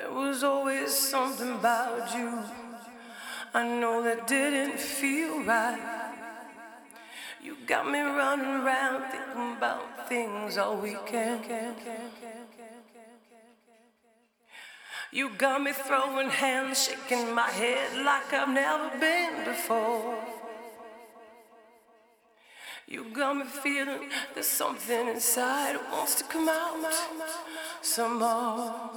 There was always something about you I know that didn't feel right. You got me running around thinking about things all weekend. You got me throwing hands, shaking my head like I've never been before. You got me feeling there's something inside that wants to come out some more.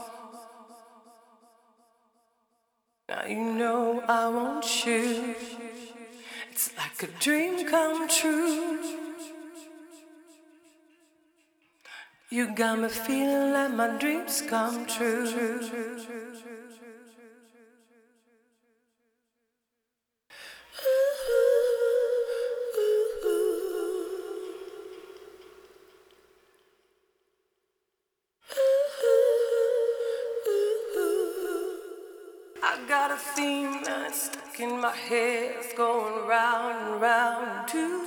Now you know I want you. It's like a dream come true. You got me feeling like my dreams come true. I got a theme that's stuck in my head, it's going round and round too.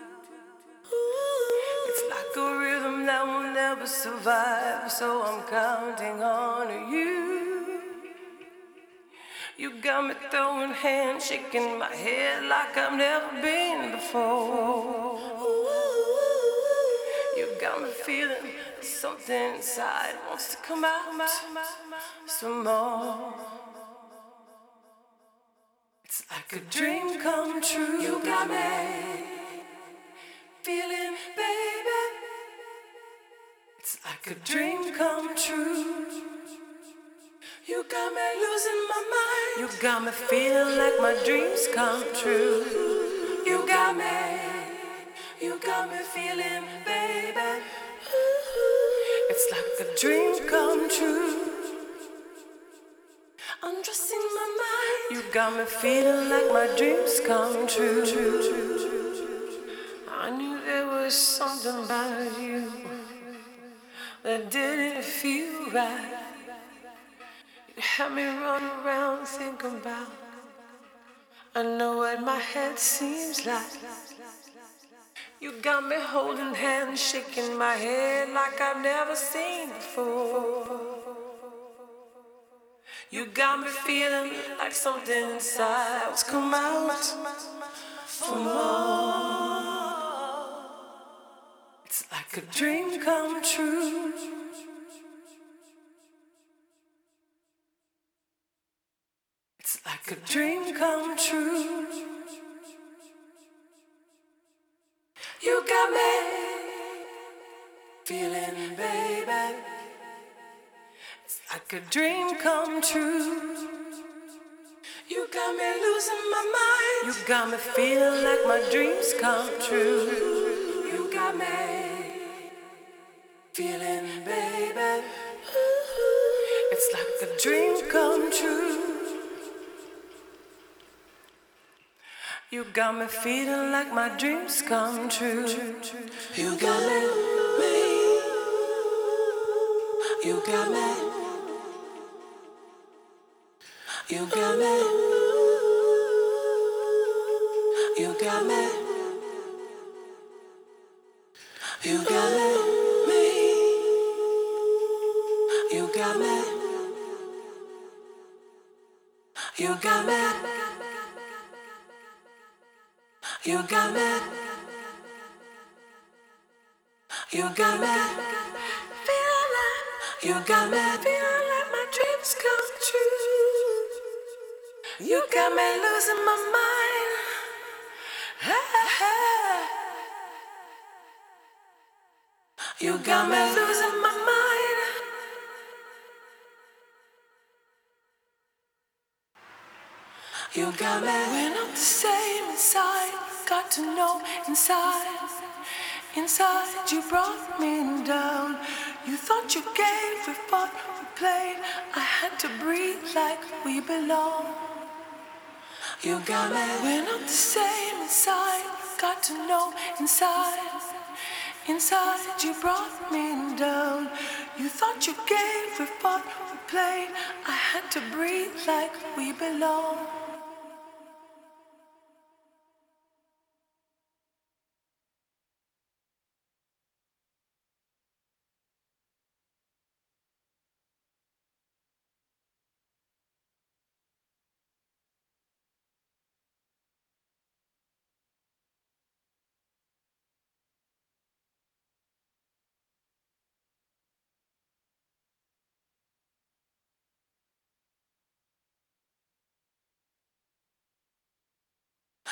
It's like a rhythm that will never survive, so I'm counting on you. You got me throwing hands, shaking my head like I've never been before. You got me feeling something inside wants to come out some more. It's like a dream come true. You got me feeling, baby. It's like a dream come true. You got me losing my mind. You got me feeling like my dreams come true. You got me feeling, baby. It's like a dream come true. Undressing my mind. You got me feeling like my dreams come true. I knew there was something about you that didn't feel right. You had me run around thinking about I know what my head seems like. You got me holding hands, shaking my head like I've never seen before. You got me feeling like something inside was come out for more. It's like a dream come true. It's like a dream come true. You got me feeling, baby. It's like a dream come true. You got me losing my mind. You got me feeling like my dreams come true. You got me feeling, baby. It's like a dream come true. You got me feeling like my dreams come true. You got me. You got me. You got me. You got me. You got me. You got me. You got me. You got me. You got me. Feeling like you got me. Feeling like my dreams come true. You got me losing my mind. You got me losing my mind. You got me. We're not the same inside. Got to know inside. Inside you brought me down. You thought you gave, we fought, we played. I had to breathe like we belong. You got me. We're not the same inside. Got to know inside. Inside you brought me down. You thought you gave, we fought, we played. I had to breathe like we belong.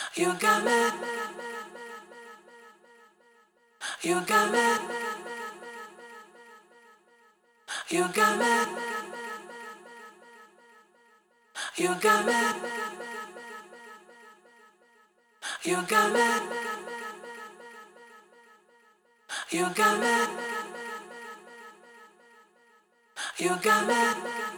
You got me, you got me, you got me, you got me, you got me, you got me, you got me.